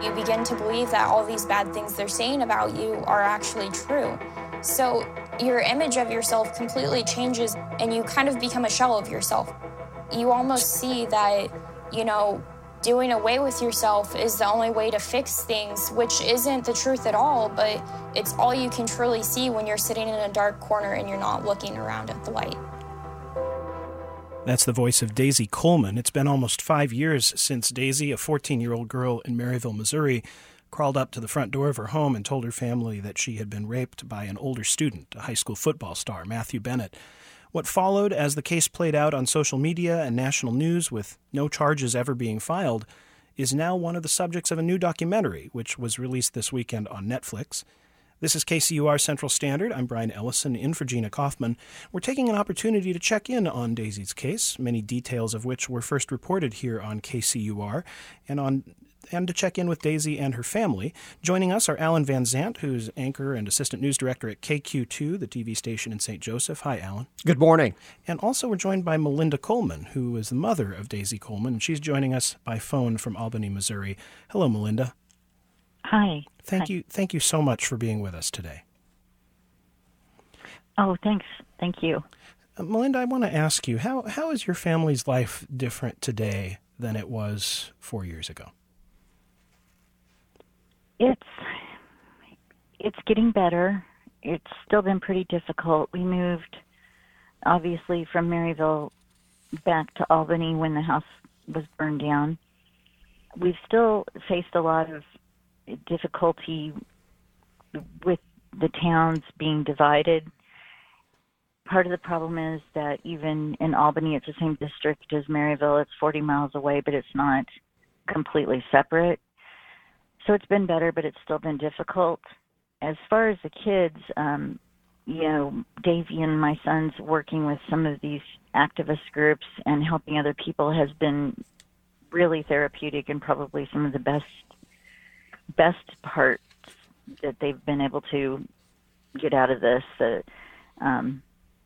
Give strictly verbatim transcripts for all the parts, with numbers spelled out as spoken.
You begin to believe that all these bad things they're saying about you are actually true. So your image of yourself completely changes, and you kind of become a shell of yourself. You almost see that, you know, doing away with yourself is the only way to fix things, which isn't the truth at all, but it's all you can truly see when you're sitting in a dark corner and you're not looking around at the light. That's the voice of Daisy Coleman. It's been almost five years since Daisy, a fourteen-year-old girl in Maryville, Missouri, crawled up to the front door of her home and told her family that she had been raped by an older student, a high school football star, Matthew Bennett. What followed as the case played out on social media and national news with no charges ever being filed is now one of the subjects of a new documentary, which was released this weekend on Netflix. This is K C U R Central Standard. I'm Brian Ellison, in for Gina Kaufman. We're taking an opportunity to check in on Daisy's case, many details of which were first reported here on K C U R, and on and to check in with Daisy and her family. Joining us are Alan Van Zant, who's anchor and assistant news director at K Q two, the T V station in Saint Joseph. Hi, Alan. Good morning. And also we're joined by Melinda Coleman, who is the mother of Daisy Coleman, and she's joining us by phone from Albany, Missouri. Hello, Melinda. Hi. Thank Hi. you. Thank you so much for being with us today. Oh, thanks. Thank you. Uh, Melinda, I want to ask you, how how is your family's life different today than it was four years ago? It's it's getting better. It's still been pretty difficult. We moved, obviously, from Maryville back to Albany when the house was burned down. We've still faced a lot of difficulty with the towns being divided. Part of the problem is that even in Albany, it's the same district as Maryville. It's forty miles away, but it's not completely separate. So it's been better, but it's still been difficult. As far as the kids, um, you know, Davey and my son's working with some of these activist groups and helping other people has been really therapeutic, and probably some of the best best parts that they've been able to get out of this. Uh, um,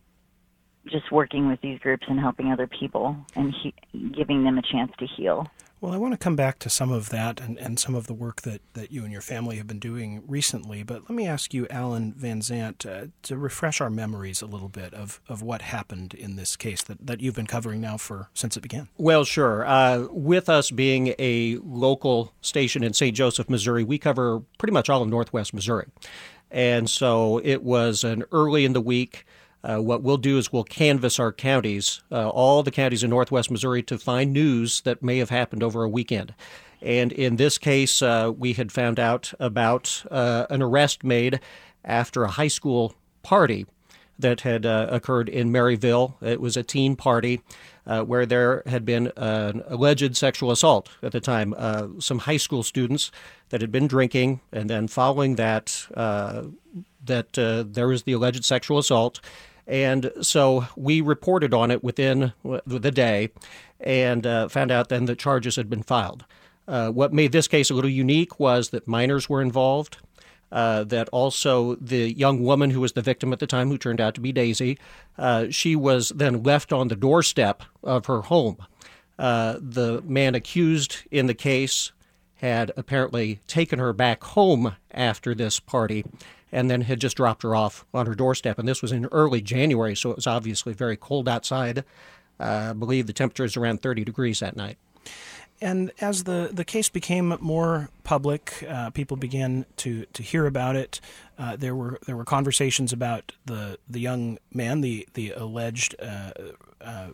just working with these groups and helping other people and he- giving them a chance to heal. Well, I want to come back to some of that and, and some of the work that, that you and your family have been doing recently. But let me ask you, Alan Van Zant, uh, to refresh our memories a little bit of, of what happened in this case that, that you've been covering now for since it began. Well, sure. Uh, with us being a local station in Saint Joseph, Missouri, we cover pretty much all of Northwest Missouri. And so it was an early in the week. Uh, what we'll do is we'll canvass our counties, uh, all the counties in Northwest Missouri, to find news that may have happened over a weekend. And in this case, uh, we had found out about uh, an arrest made after a high school party that had uh, occurred in Maryville. It was a teen party uh, where there had been an alleged sexual assault at the time. Uh, some high school students that had been drinking, and then following that, uh, that uh, there was the alleged sexual assault. And so we reported on it within the day and uh, found out then that charges had been filed. Uh, what made this case a little unique was that minors were involved, uh, that also the young woman who was the victim at the time, who turned out to be Daisy, uh, she was then left on the doorstep of her home. Uh, the man accused in the case had apparently taken her back home after this party and then had just dropped her off on her doorstep. And this was in early January, so it was obviously very cold outside. Uh, I believe the temperature is around thirty degrees that night. And as the, the case became more public, uh, people began to, to hear about it. Uh, there were there were conversations about the the young man, the the alleged uh, uh,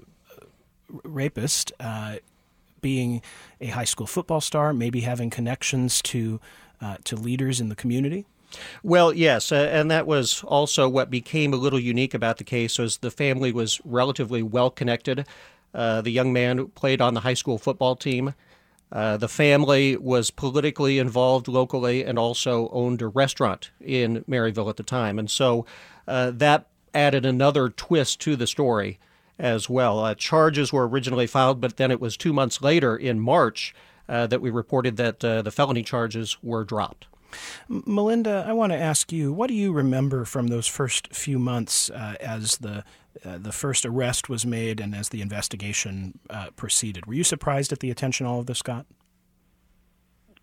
rapist, uh, being a high school football star, maybe having connections to uh, to leaders in the community. Well, yes, uh, and that was also what became a little unique about the case, was the family was relatively well-connected. Uh, the young man played on the high school football team. Uh, the family was politically involved locally and also owned a restaurant in Maryville at the time. And so uh, that added another twist to the story as well. Uh, charges were originally filed, but then it was two months later in March uh, that we reported that uh, the felony charges were dropped. Melinda, I want to ask you, what do you remember from those first few months uh, as the uh, the first arrest was made and as the investigation uh, proceeded? Were you surprised at the attention all of this got?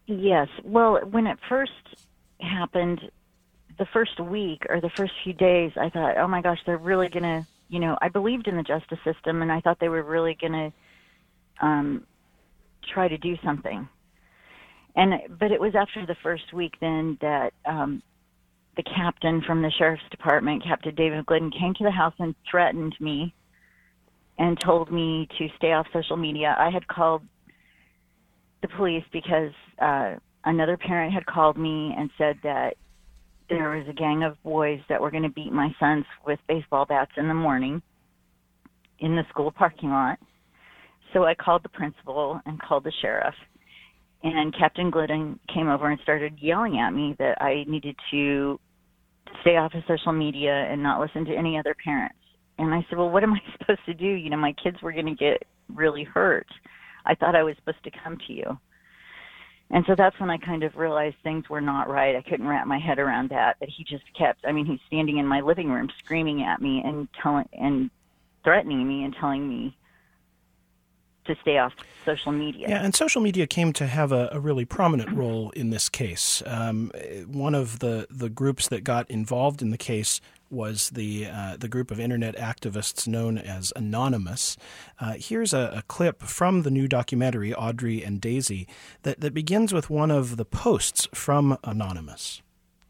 Yes. Well, when it first happened, the first week or the first few days, I thought, oh my gosh, they're really going to, you know, I believed in the justice system, and I thought they were really going to um, try to do something. And but it was after the first week then that um, the captain from the sheriff's department, Captain David Glidden, came to the house and threatened me and told me to stay off social media. I had called the police because uh, another parent had called me and said that there was a gang of boys that were going to beat my sons with baseball bats in the morning in the school parking lot. So I called the principal and called the sheriff. And Captain Glidden came over and started yelling at me that I needed to stay off of social media and not listen to any other parents. And I said, well, what am I supposed to do? You know, my kids were going to get really hurt. I thought I was supposed to come to you. And so that's when I kind of realized things were not right. I couldn't wrap my head around that, but he just kept, I mean, he's standing in my living room screaming at me and telling and threatening me and telling me to stay off social media. Yeah, and social media came to have a, a really prominent role in this case. Um, one of the, the groups that got involved in the case was the uh, the group of internet activists known as Anonymous. Uh, here's a, a clip from the new documentary, Audrey and Daisy, that, that begins with one of the posts from Anonymous.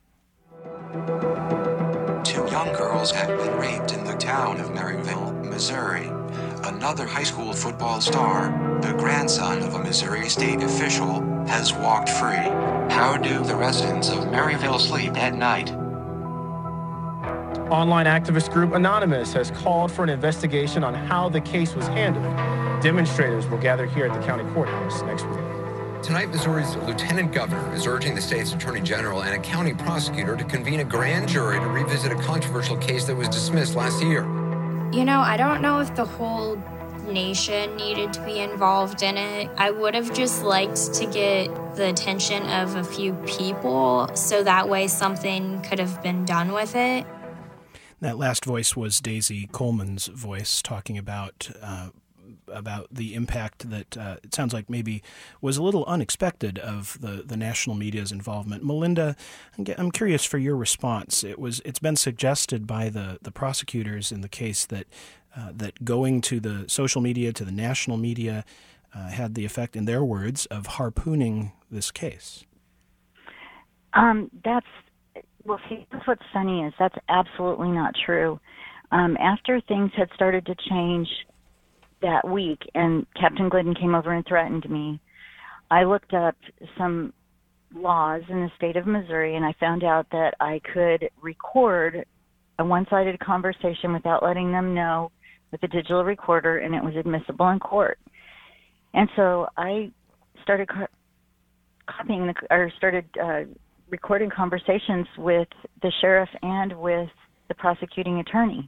Two young girls have been raped in the town of Maryville, Missouri. Another high school football star, the grandson of a Missouri state official, has walked free. How do the residents of Maryville sleep at night? Online activist group Anonymous has called for an investigation on how the case was handled. Demonstrators will gather here at the county courthouse next week. Tonight, Missouri's lieutenant governor is urging the state's attorney general and a county prosecutor to convene a grand jury to revisit a controversial case that was dismissed last year. You know, I don't know if the whole nation needed to be involved in it. I would have just liked to get the attention of a few people so that way something could have been done with it. That last voice was Daisy Coleman's voice talking about uh, about the impact that uh, it sounds like maybe was a little unexpected of the, the national media's involvement. Melinda, I'm curious for your response. It was it's been suggested by the, the prosecutors in the case that uh, that going to the social media, to the national media, uh, had the effect, in their words, of harpooning this case. Um, that's Well, see, that's what's funny is that's absolutely not true. Um, after things had started to change that week and Captain Glidden came over and threatened me, I looked up some laws in the state of Missouri and I found out that I could record a one-sided conversation without letting them know with a digital recorder, and it was admissible in court. And so I started co- copying the, or started uh, recording conversations with the sheriff and with the prosecuting attorney.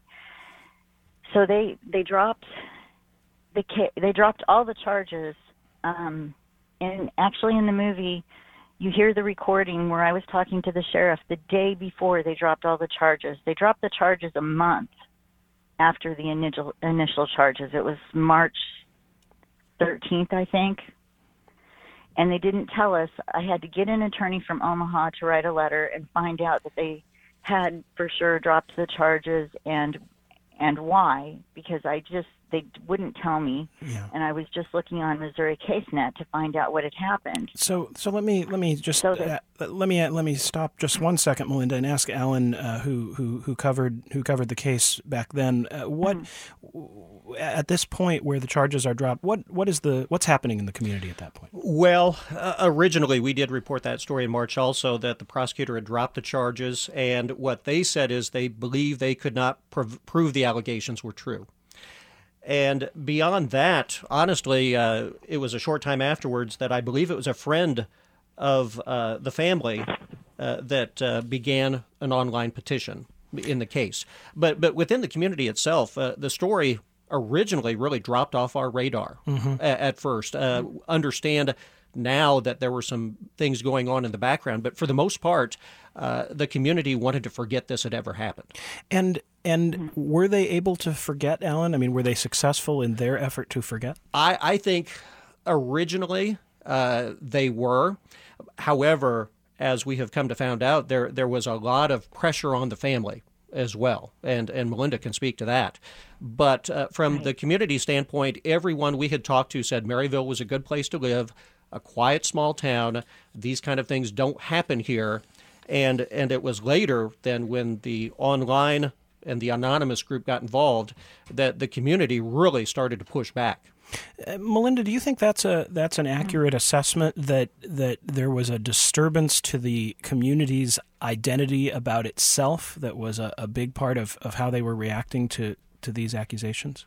So they they dropped the they dropped all the charges. Um, and actually, in the movie, you hear the recording where I was talking to the sheriff the day before they dropped all the charges. They dropped the charges a month after the initial initial charges. It was March thirteenth, I think. And they didn't tell us. I had to get an attorney from Omaha to write a letter and find out that they had for sure dropped the charges and and why, because I just they wouldn't tell me, yeah. And I was just looking on Missouri CaseNet to find out what had happened. So, so let me let me just so that, uh, let me uh, let me stop just one second, Melinda, and ask Alan, uh, who who who covered who covered the case back then. Uh, what mm-hmm. at this point where the charges are dropped, what what is the what's happening in the community at that point? Well, uh, originally we did report that story in March also, that the prosecutor had dropped the charges, and what they said is they believe they could not prov- prove the allegations were true. And beyond that, honestly, uh, it was a short time afterwards that I believe it was a friend of uh, the family uh, that uh, began an online petition in the case. But but within the community itself, uh, the story originally really dropped off our radar mm-hmm. a- at first. Uh, understand now that there were some things going on in the background, but for the most part, uh, the community wanted to forget this had ever happened. And and were they able to forget, Alan? I mean, were they successful in their effort to forget? I, I think originally Uh, they were. However, as we have come to find out, there there was a lot of pressure on the family as well, and and Melinda can speak to that. But uh, from right. the community standpoint, everyone we had talked to said Maryville was a good place to live, a quiet small town. These kind of things don't happen here. And and it was later than when the online and the anonymous group got involved that the community really started to push back. Uh, Melinda, do you think that's a that's an accurate assessment, that that there was a disturbance to the community's identity about itself that was a, a big part of, of how they were reacting to, to these accusations?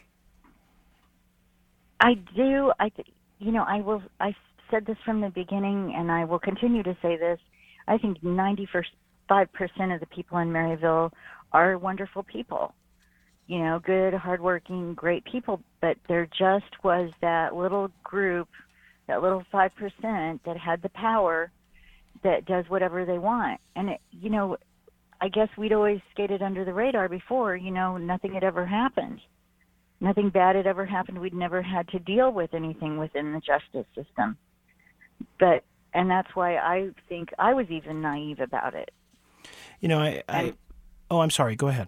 I do. I th- you know, I will. I said this from the beginning, and I will continue to say this. I think ninety-five percent of the people in Maryville are wonderful people. You know, good, hardworking, great people. But there just was that little group, that little five percent that had the power that does whatever they want. And, it, you know, I guess we'd always skated under the radar before. You know, nothing had ever happened. Nothing bad had ever happened. We'd never had to deal with anything within the justice system. But, and that's why I think I was even naive about it. You know, I, I and, oh, I'm sorry. Go ahead.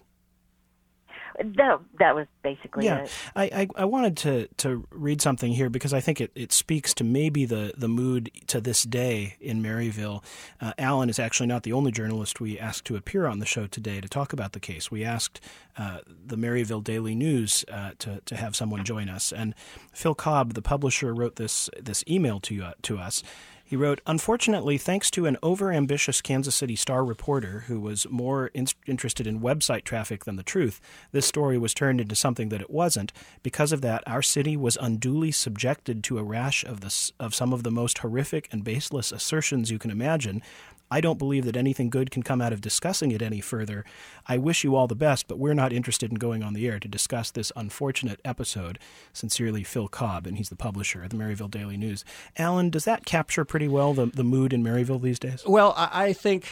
That, that was basically yeah. it. I, I, I wanted to, to read something here because I think it, it speaks to maybe the, the mood to this day in Maryville. Uh, Alan is actually not the only journalist we asked to appear on the show today to talk about the case. We asked uh, the Maryville Daily News uh, to, to have someone join us. And Phil Cobb, the publisher, wrote this, this email to, uh, to us. He wrote, "Unfortunately, thanks to an overambitious Kansas City Star reporter who was more in- interested in website traffic than the truth, this story was turned into something that it wasn't. Because of that, our city was unduly subjected to a rash of the, of some of the most horrific and baseless assertions you can imagine. I don't believe that anything good can come out of discussing it any further. I wish you all the best, but we're not interested in going on the air to discuss this unfortunate episode. Sincerely, Phil Cobb," and he's the publisher of the Maryville Daily News. Alan, does that capture pretty well the, the mood in Maryville these days? Well, I think,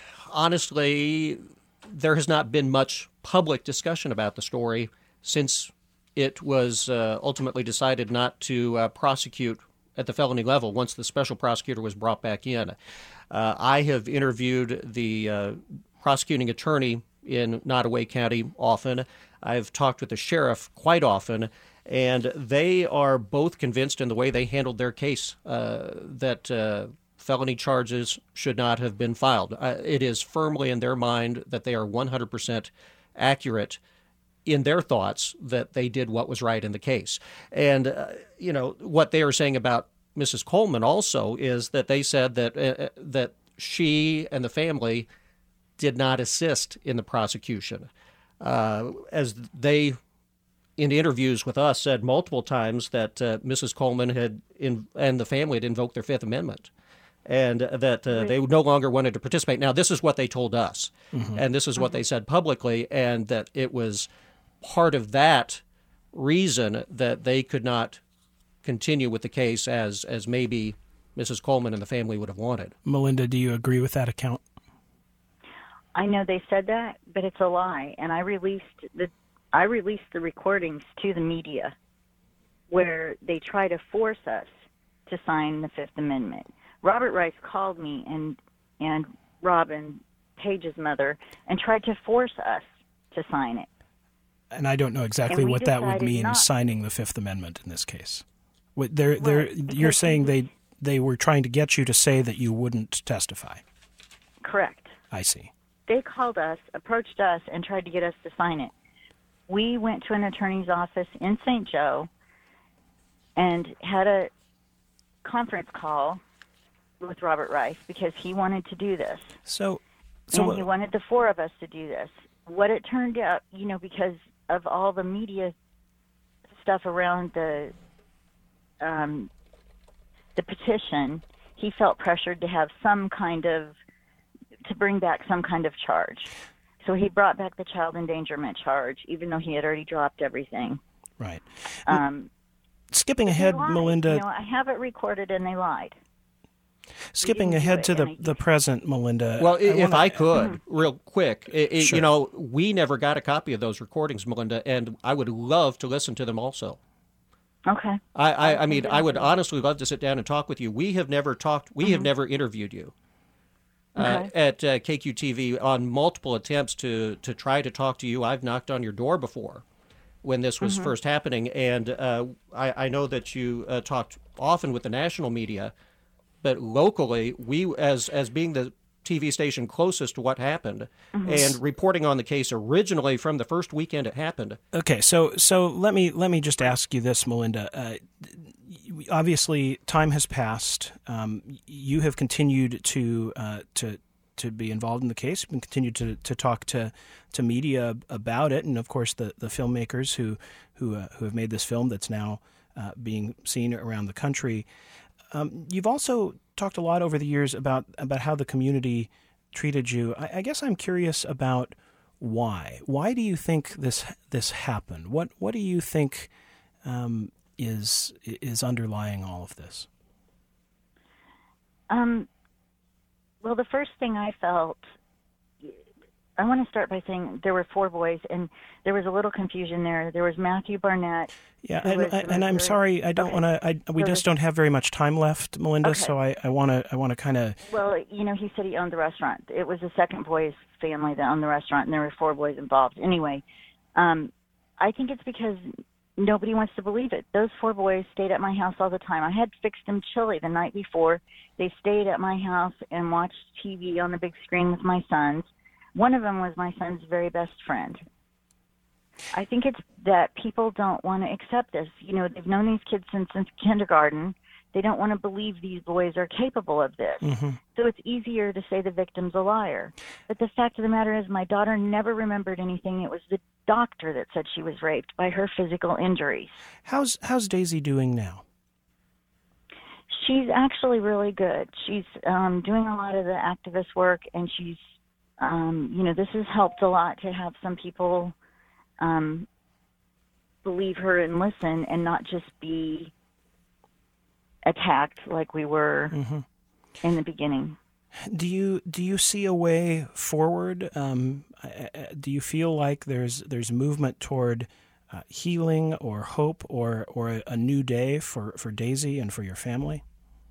honestly, there has not been much public discussion about the story since it was uh, ultimately decided not to uh, prosecute at the felony level once the special prosecutor was brought back in. Uh, I have interviewed the uh, prosecuting attorney in Nottoway County often. I've talked with the sheriff quite often, and they are both convinced in the way they handled their case uh, that uh, felony charges should not have been filed. Uh, it is firmly in their mind that they are one hundred percent accurate in their thoughts that they did what was right in the case. And, uh, you know, what they are saying about Missus Coleman also is that they said that uh, that she and the family did not assist in the prosecution. Uh, as they, in interviews with us, said multiple times that uh, Missus Coleman had in, and the family had invoked their Fifth Amendment, and that uh, they no longer wanted to participate. Now, this is what they told us, mm-hmm. and this is what mm-hmm. they said publicly, and that it was part of that reason that they could not continue with the case as as maybe Missus Coleman and the family would have wanted. Melinda, do you agree with that account? I know they said that, but it's a lie. And I released the I released the recordings to the media where they try to force us to sign the Fifth Amendment. Robert Rice called me and and Robin, Paige's mother, and tried to force us to sign it. And I don't know exactly what that would mean, not. signing the Fifth Amendment in this case. They're, they're, right, you're saying they they were trying to get you to say that you wouldn't testify. Correct. I see. They called us, approached us, and tried to get us to sign it. We went to an attorney's office in Saint Joe and had a conference call with Robert Rice because he wanted to do this. So, so and he wanted the four of us to do this. What it turned out, you know, because of all the media stuff around the um, the petition, he felt pressured to have some kind of, to bring back some kind of charge. So he brought back the child endangerment charge, even though he had already dropped everything. Right. Um, Skipping ahead, Melinda. You know, I have it recorded, and they lied. Skipping ahead to the, the present, Melinda. Well, I if wanna, I could, mm-hmm. real quick, it, it, sure. you know, we never got a copy of those recordings, Melinda, and I would love to listen to them also. Okay. I, I, I mean, I would honestly love to sit down and talk with you. We have never talked. We mm-hmm. have never interviewed you uh, okay. at uh, K Q T V on multiple attempts to to try to talk to you. I've knocked on your door before when this was mm-hmm. first happening, and uh, I, I know that you uh, talked often with the national media, but locally, we as as being the T V station closest to what happened mm-hmm. and reporting on the case originally from the first weekend it happened. Okay, so so let me let me just ask you this, Melinda. Uh, obviously, time has passed. Um, you have continued to uh, to to be involved in the case, and continued to to talk to to media about it, and of course the, the filmmakers who who uh, who have made this film that's now uh, being seen around the country. Um, you've also talked a lot over the years about, about how the community treated you. I, I guess I'm curious about why. Why do you think this this happened? What what do you think um, is is underlying all of this? Um. Well, the first thing I felt, I want to start by saying there were four boys, and there was a little confusion there. There was Matthew Barnett. Yeah, and, I, and I'm sorry, I don't okay. want to. We so just don't have very much time left, Melinda. Okay. So I want to. I want to kind of. Well, you know, he said he owned the restaurant. It was the second boy's family that owned the restaurant, and there were four boys involved. Anyway, um, I think it's because nobody wants to believe it. Those four boys stayed at my house all the time. I had fixed them chili the night before. They stayed at my house and watched T V on the big screen with my sons. One of them was my son's very best friend. I think it's that people don't want to accept this. You know, they've known these kids since, since kindergarten. They don't want to believe these boys are capable of this. Mm-hmm. So it's easier to say the victim's a liar. But the fact of the matter is my daughter never remembered anything. It was the doctor that said she was raped by her physical injuries. How's how's Daisy doing now? She's actually really good. She's um, doing a lot of the activist work, and she's Um, you know, this has helped a lot to have some people um, believe her and listen and not just be attacked like we were mm-hmm. in the beginning. Do you do you see a way forward? Um, do you feel like there's there's movement toward uh, healing or hope or or a new day for, for Daisy and for your family?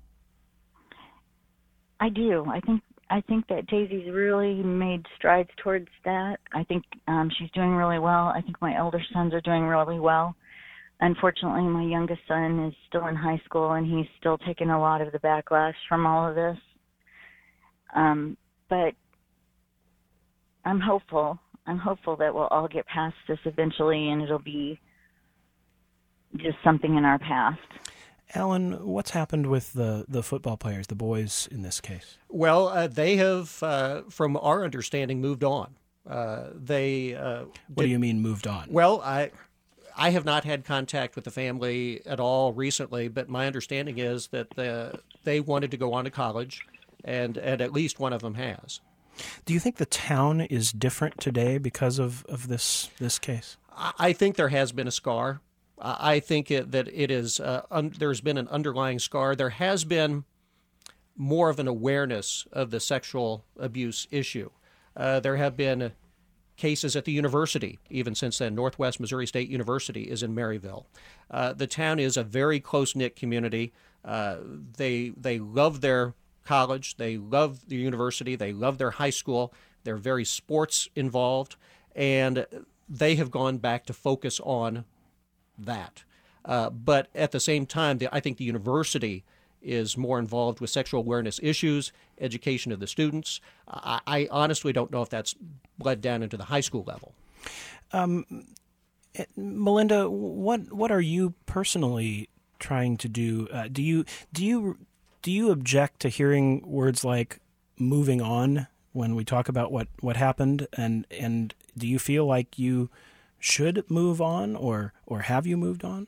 I do. I think I think that Daisy's really made strides towards that. I think um, she's doing really well. I think my elder sons are doing really well. Unfortunately, my youngest son is still in high school, and he's still taking a lot of the backlash from all of this. Um, but I'm hopeful. I'm hopeful that we'll all get past this eventually, and it'll be just something in our past. Alan, what's happened with the, the football players, the boys in this case? Well, uh, they have, uh, from our understanding, moved on. Uh, they. Uh, what did, do you mean moved on? Well, I, I have not had contact with the family at all recently, but my understanding is that the, they wanted to go on to college, and, and at least one of them has. Do you think the town is different today because of, of this this case? I think there has been a scar. I think it, that it is. Uh, un, there's been an underlying scar. There has been more of an awareness of the sexual abuse issue. Uh, there have been cases at the university, even since then. Northwest Missouri State University is in Maryville. Uh, the town is a very close-knit community. Uh, they they love their college. They love the university. They love their high school. They're very sports involved, and they have gone back to focus on that. Uh, but at the same time, the, I think the university is more involved with sexual awareness issues, education of the students. I, I honestly don't know if that's bled down into the high school level. Um, Melinda, what what are you personally trying to do? Uh, do you do you do you object to hearing words like "moving on" when we talk about what, what happened? And and do you feel like you should move on, or or have you moved on?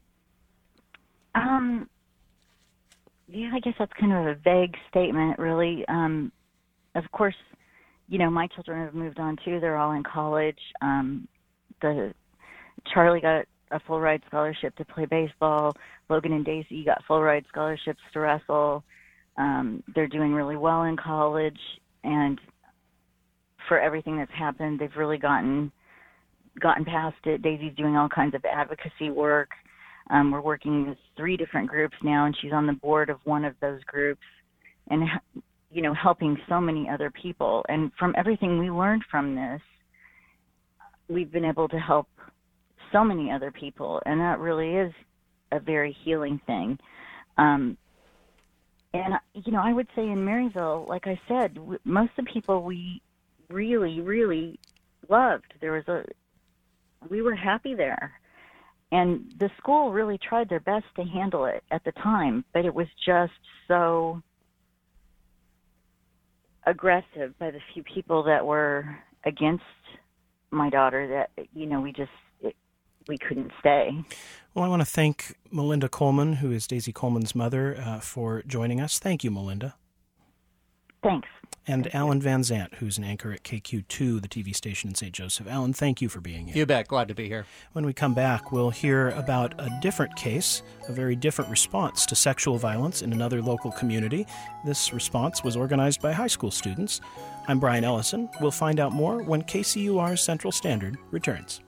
Um, yeah, I guess that's kind of a vague statement, really. Um, of course, you know, my children have moved on too. They're all in college. Um, the Charlie got a full ride scholarship to play baseball. Logan and Daisy got full ride scholarships to wrestle. Um, they're doing really well in college, and for everything that's happened, they've really gotten. gotten past it. Daisy's doing all kinds of advocacy work. Um, we're working with three different groups now, and she's on the board of one of those groups, and, you know, helping so many other people. And from everything we learned from this, we've been able to help so many other people, and that really is a very healing thing. Um, and, you know, I would say in Maryville, like I said, w- most of the people we really, really loved. There was a, we were happy there. And the school really tried their best to handle it at the time, but it was just so aggressive by the few people that were against my daughter that, you know, we just, it, we couldn't stay. Well, I want to thank Melinda Coleman, who is Daisy Coleman's mother, uh, for joining us. Thank you, Melinda. Thanks. And thank Alan you. Van Zant, who's an anchor at K Q two, the T V station in Saint Joseph. Alan, thank you for being here. You bet. Glad to be here. When we come back, we'll hear about a different case, a very different response to sexual violence in another local community. This response was organized by high school students. I'm Brian Ellison. We'll find out more when K C U R's Central Standard returns.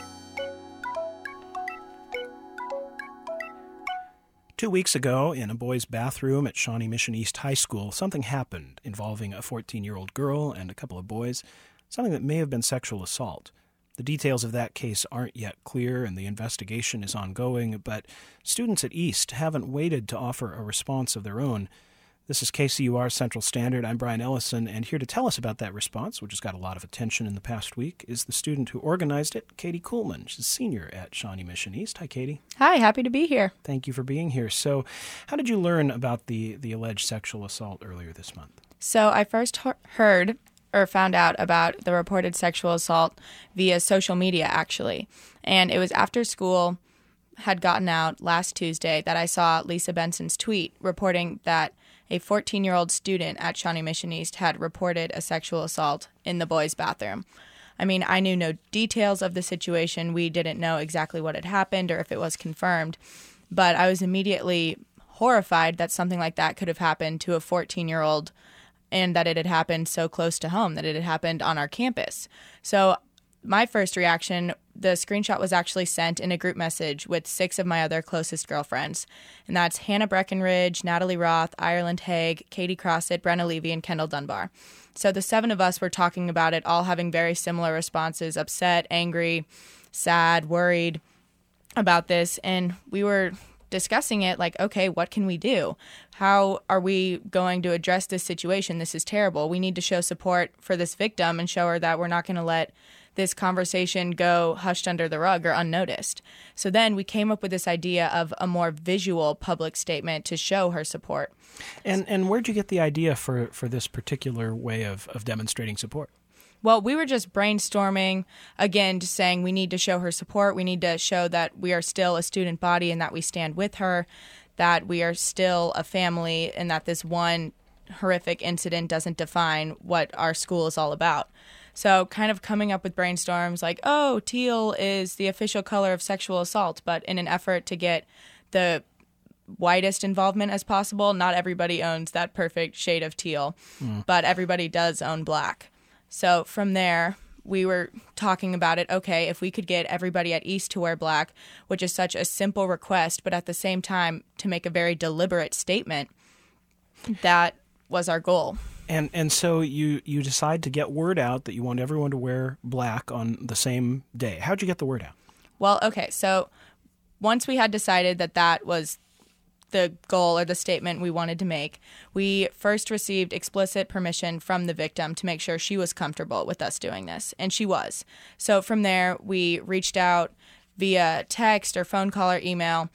Two weeks ago, in a boys' bathroom at Shawnee Mission East High School, something happened involving a fourteen-year-old girl and a couple of boys, something that may have been sexual assault. The details of that case aren't yet clear, and the investigation is ongoing, but students at East haven't waited to offer a response of their own. This is K C U R Central Standard. I'm Brian Ellison, and here to tell us about that response, which has got a lot of attention in the past week, is the student who organized it, Katie Kuhlman. She's a senior at Shawnee Mission East. Hi, Katie. Hi, happy to be here. Thank you for being here. So how did you learn about the, the alleged sexual assault earlier this month? So I first he- heard or found out about the reported sexual assault via social media, actually. And it was after school had gotten out last Tuesday that I saw Lisa Benson's tweet reporting that a fourteen-year-old student at Shawnee Mission East had reported a sexual assault in the boys' bathroom. I mean, I knew no details of the situation. We didn't know exactly what had happened or if it was confirmed. But I was immediately horrified that something like that could have happened to a fourteen-year-old and that it had happened so close to home, that it had happened on our campus. So my first reaction, the screenshot was actually sent in a group message with six of my other closest girlfriends. And that's Hannah Breckenridge, Natalie Roth, Ireland Haig, Katie Crossett, Brenna Levy, and Kendall Dunbar. So the seven of us were talking about it, all having very similar responses, upset, angry, sad, worried about this. And we were discussing it like, okay, what can we do? How are we going to address this situation? This is terrible. We need to show support for this victim and show her that we're not going to let this conversation go hushed under the rug or unnoticed. So then we came up with this idea of a more visual public statement to show her support. And and where'd you get the idea for, for this particular way of, of demonstrating support? Well, we were just brainstorming, again, just saying we need to show her support. We need to show that we are still a student body and that we stand with her, that we are still a family, and that this one horrific incident doesn't define what our school is all about. So kind of coming up with brainstorms like, oh, teal is the official color of sexual assault, but in an effort to get the widest involvement as possible, not everybody owns that perfect shade of teal, mm. but everybody does own black. So from there, we were talking about it, okay, if we could get everybody at East to wear black, which is such a simple request, but at the same time to make a very deliberate statement, that was our goal. And and so you, you decide to get word out that you want everyone to wear black on the same day. How'd you get the word out? Well, okay, so once we had decided that that was the goal or the statement we wanted to make, we first received explicit permission from the victim to make sure she was comfortable with us doing this, and she was. So from there, we reached out via text or phone call or email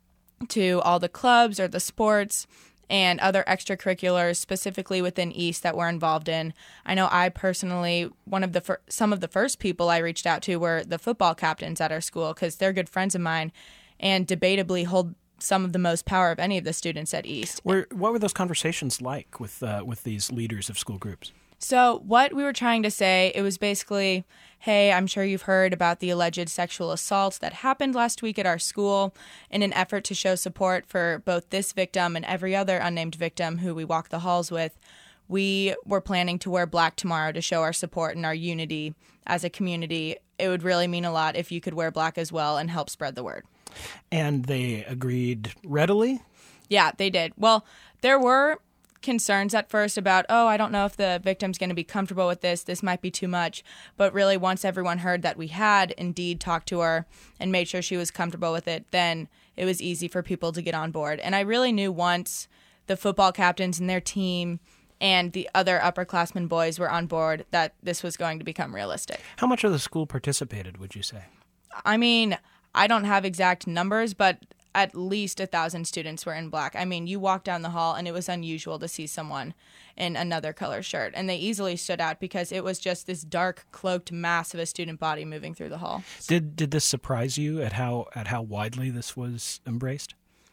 to all the clubs or the sports and other extracurriculars specifically within East that we're involved in. I know I personally, one of the fir- some of the first people I reached out to were the football captains at our school because they're good friends of mine and debatably hold some of the most power of any of the students at East. Where, what were those conversations like with uh, with these leaders of school groups? So what we were trying to say, it was basically, hey, I'm sure you've heard about the alleged sexual assaults that happened last week at our school. In an effort to show support for both this victim and every other unnamed victim who we walk the halls with, we were planning to wear black tomorrow to show our support and our unity as a community. It would really mean a lot if you could wear black as well and help spread the word. And they agreed readily? Yeah, they did. Well, there were concerns at first about, oh, I don't know if the victim's going to be comfortable with this. This might be too much. But really, once everyone heard that we had indeed talked to her and made sure she was comfortable with it, then it was easy for people to get on board. And I really knew once the football captains and their team and the other upperclassmen boys were on board that this was going to become realistic. How much of the school participated, would you say? I mean, I don't have exact numbers, but at least a thousand students were in black. I mean, you walk down the hall and it was unusual to see someone in another color shirt. And they easily stood out because it was just this dark, cloaked mass of a student body moving through the hall. Did did this surprise you at how at how widely this was embraced?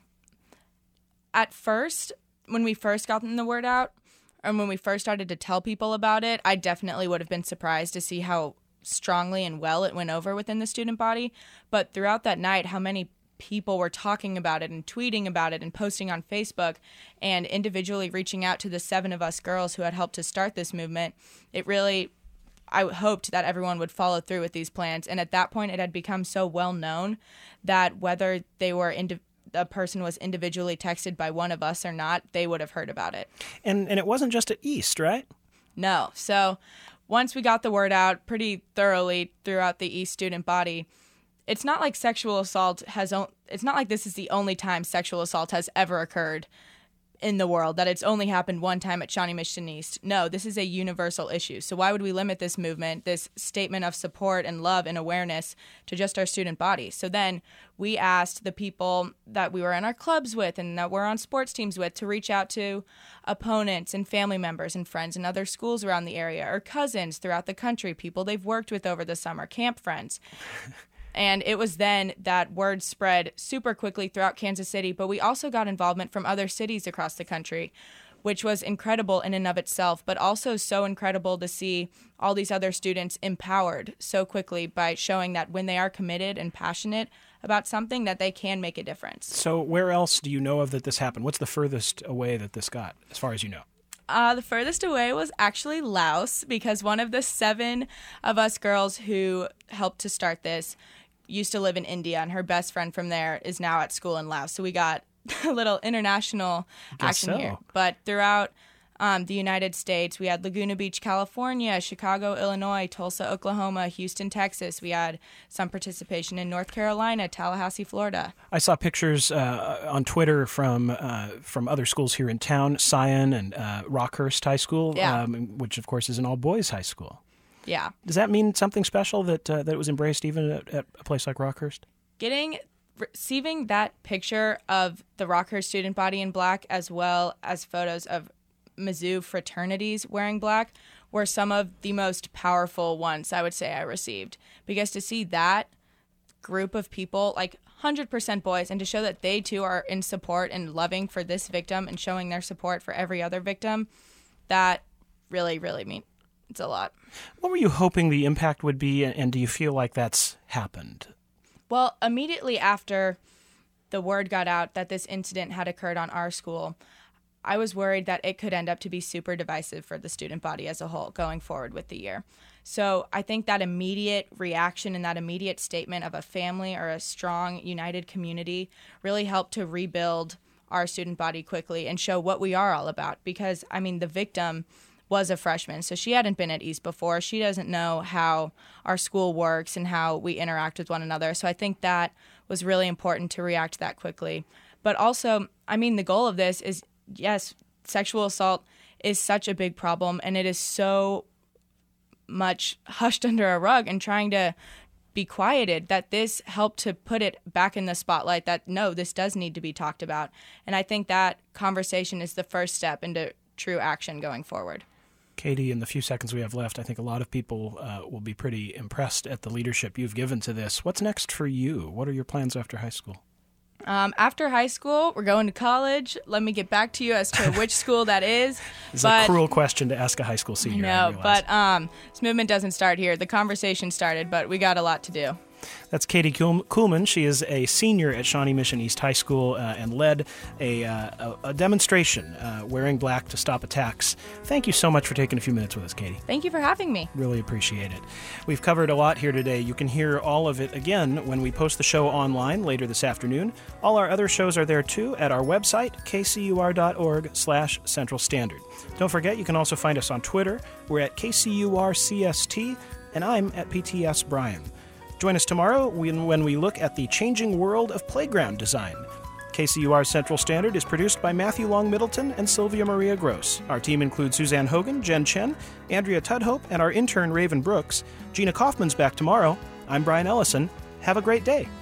At first, when we first gotten the word out, and when we first started to tell people about it, I definitely would have been surprised to see how strongly and well it went over within the student body. But throughout that night, how many people were talking about it and tweeting about it and posting on Facebook and individually reaching out to the seven of us girls who had helped to start this movement, it really, I hoped that everyone would follow through with these plans. And at that point, it had become so well known that whether they were indi- a person was individually texted by one of us or not, they would have heard about it. And and it wasn't just at East, right? No. So once we got the word out pretty thoroughly throughout the East student body, it's not like sexual assault has, o- it's not like this is the only time sexual assault has ever occurred in the world, that it's only happened one time at Shawnee Mission East. No, this is a universal issue. So why would we limit this movement, this statement of support and love and awareness, to just our student body? So then we asked the people that we were in our clubs with and that we're on sports teams with to reach out to opponents and family members and friends in other schools around the area, or cousins throughout the country, people they've worked with over the summer, camp friends. And it was then that word spread super quickly throughout Kansas City, but we also got involvement from other cities across the country, which was incredible in and of itself, but also so incredible to see all these other students empowered so quickly by showing that when they are committed and passionate about something, that they can make a difference. So where else do you know of that this happened? What's the furthest away that this got, as far as you know? Uh, the furthest away was actually Laos, because one of the seven of us girls who helped to start this used to live in India, and her best friend from there is now at school in Laos. So we got a little international action so. here. But throughout um, the United States, we had Laguna Beach, California, Chicago, Illinois, Tulsa, Oklahoma, Houston, Texas. We had some participation in North Carolina, Tallahassee, Florida. I saw pictures uh, on Twitter from uh, from other schools here in town, Scion and uh, Rockhurst High School, Yeah. um, which of course is an all-boys high school. Yeah. Does that mean something special that uh, that it was embraced even at, at a place like Rockhurst? Getting, receiving that picture of the Rockhurst student body in black, as well as photos of Mizzou fraternities wearing black, were some of the most powerful ones I would say I received. Because to see that group of people, like one hundred percent boys, and to show that they too are in support and loving for this victim and showing their support for every other victim, that really, really means it's a lot. What were you hoping the impact would be, and do you feel like that's happened? Well, immediately after the word got out that this incident had occurred on our school, I was worried that it could end up to be super divisive for the student body as a whole going forward with the year. So I think that immediate reaction and that immediate statement of a family or a strong, united community really helped to rebuild our student body quickly and show what we are all about. Because, I mean, the victim was a freshman, so she hadn't been at East before. She doesn't know how our school works and how we interact with one another. So I think that was really important to react that quickly. But also, I mean, the goal of this is, yes, sexual assault is such a big problem, and it is so much hushed under a rug and trying to be quieted, that this helped to put it back in the spotlight that, no, this does need to be talked about. And I think that conversation is the first step into true action going forward. Katie, in the few seconds we have left, I think a lot of people uh, will be pretty impressed at the leadership you've given to this. What's next for you? What are your plans after high school? Um, after high school, we're going to college. Let me get back to you as to which school that is. It's but, a cruel question to ask a high school senior. No, but um, this movement doesn't start here. The conversation started, but we got a lot to do. That's Katie Kuhlman. She is a senior at Shawnee Mission East High School uh, and led a, uh, a, a demonstration uh, wearing black to stop attacks. Thank you so much for taking a few minutes with us, Katie. Thank you for having me. Really appreciate it. We've covered a lot here today. You can hear all of it again when we post the show online later this afternoon. All our other shows are there too at our website, k c u r dot org slash Central Standard. Don't forget, you can also find us on Twitter. We're at K C U R C S T, and I'm at P T S Brian. Join us tomorrow when, when we look at the changing world of playground design. K C U R Central Standard is produced by Matthew Long Middleton and Sylvia Maria Gross. Our team includes Suzanne Hogan, Jen Chen, Andrea Tudhope, and our intern Raven Brooks. Gina Kaufman's back tomorrow. I'm Brian Ellison. Have a great day.